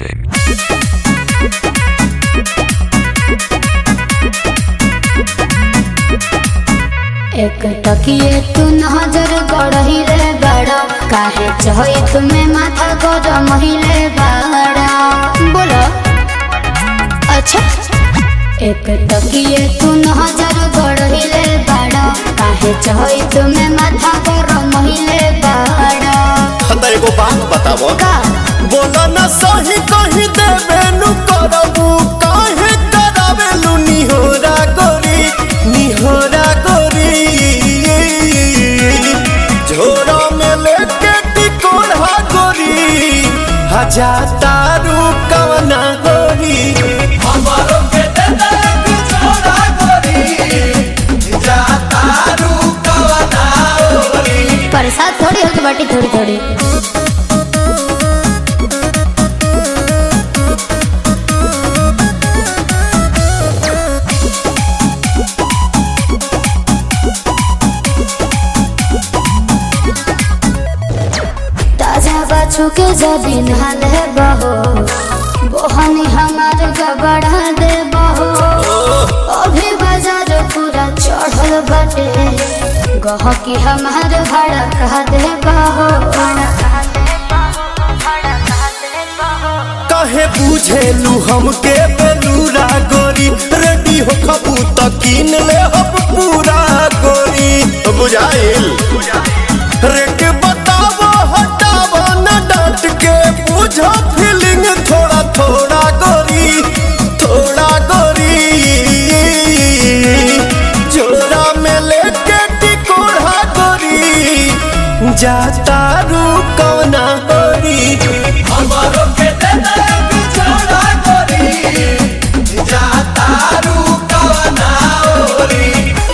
music. एक टकिए तू नजर गड़ही रे बड़ा काहे चही तुम्हें माथा गरम हिले बड़ा बोलो अच्छा एक टकिए तू नजर गड़ही रे बड़ा काहे चही तुम्हें माथा गरम हिले बड़ा हमरा एगो बात बताबो का बोला ना सही कहि देबे नु करबू काहे करावेलु निहोरा गोरी झोरा में लेके टिकोरा गोरी हजा तारू कवना गोरी हमारो के दे दे झोरा गोरी जा तारू कवना गोरी प्रसाद थोड़ी होके बाटी थोड़ी थोड़ी छुके जबीन हाल है बहो बोहनी हमार गबड़ा दे बहो अभी बाजार पूरा चढ़ल बटे गह की हमार भाड़ा कह दे बहो कहे बुझेलू हमके बेलूरा गोरी रेडी हो खबू त कीन ले हम पूरा गोरी बुझाइल रेट बतावो हटावो न डांट के बुझो फीलिंग थोड़ा थोड़ा गोरी जोरा में लेके टिकोरा गोरी जाता रू कवना गोरी हमारो के दे दे छोड़ा गोरी जाता रू कवना गोरी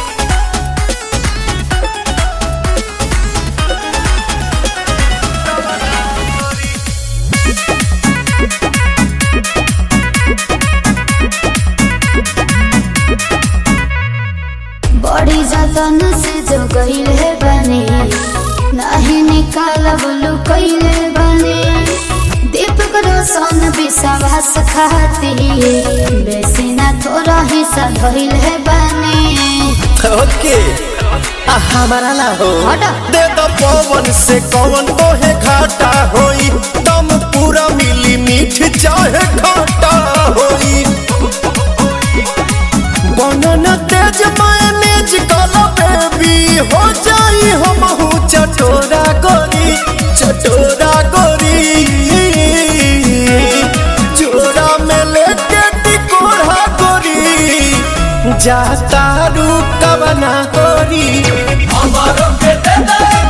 बड़ी जतन से जो गईले बने नहीं निकालब लुकैले बने दीपक रोशन विश्वास खाती बेसी ना थोड़ा हिस्सा धइले बने ओके हमारा ना हो हटा। दे दो पवन से कौन ओहे घाटा होई दम पूरा मिली मीठ चाहे घाटा होई बनना तेज मायनेज कला बेबी हो जाई हमहू चटोरा गोरी जोरा में लेके टिकोरा गोरी जाता रू कवना गोरी हमारो के दे दे